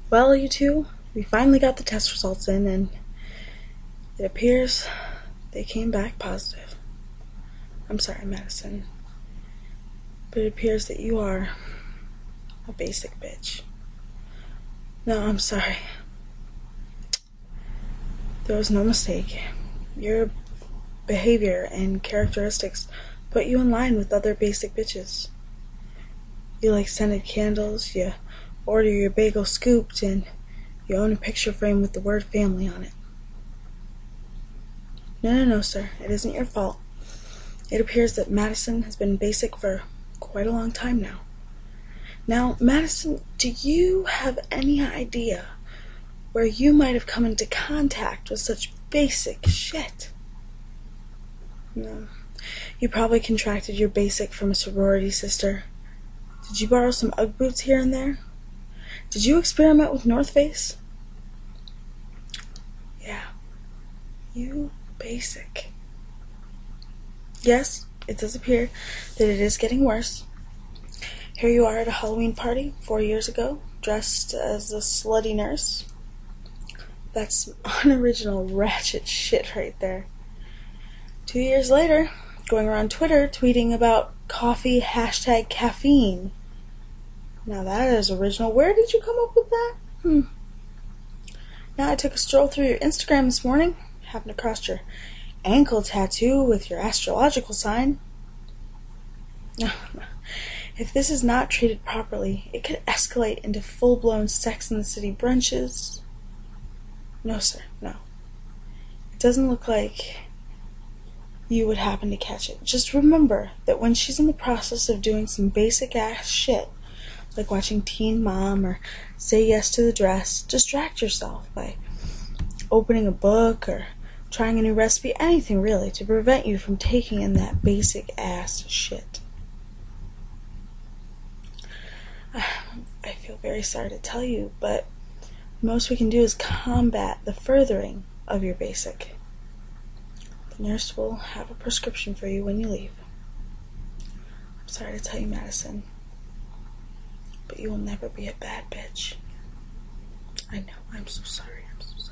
Well, you two, we finally got the test results in, and it appears they came back positive. I'm sorry, Madison, but it appears that you are a basic bitch. No, I'm sorry. There was no mistake. Your behavior and characteristics put you in line with other basic bitches. You like scented candles, you order your bagel scooped, and you own a picture frame with the word family on it. No, sir. It isn't your fault. It appears that Madison has been basic for quite a long time now. Now, Madison, do you have any idea where you might have come into contact with such basic shit? No. You probably contracted your basic from a sorority sister. Did you borrow some Ugg boots here and there? Did you experiment with North Face? Yeah. You basic. Yes, it does appear that it is getting worse. Here you are at a Halloween party 4 years ago, dressed as a slutty nurse. That's unoriginal ratchet shit right there. 2 years later, going around Twitter tweeting about coffee #caffeine. Now that is original. Where did you come up with that? Now I took a stroll through your Instagram this morning, happened across your ankle tattoo with your astrological sign. If this is not treated properly, it could escalate into full-blown Sex and the City brunches. No, sir, no. It doesn't look like you would happen to catch it. Just remember that when she's in the process of doing some basic-ass shit, like watching Teen Mom or Say Yes to the Dress, distract yourself by opening a book or trying a new recipe, anything really, to prevent you from taking in that basic-ass shit. I feel very sorry to tell you, but the most we can do is combat the furthering of your basic. The nurse will have a prescription for you when you leave. I'm sorry to tell you, Madison, but you will never be a bad bitch. I know, I'm so sorry.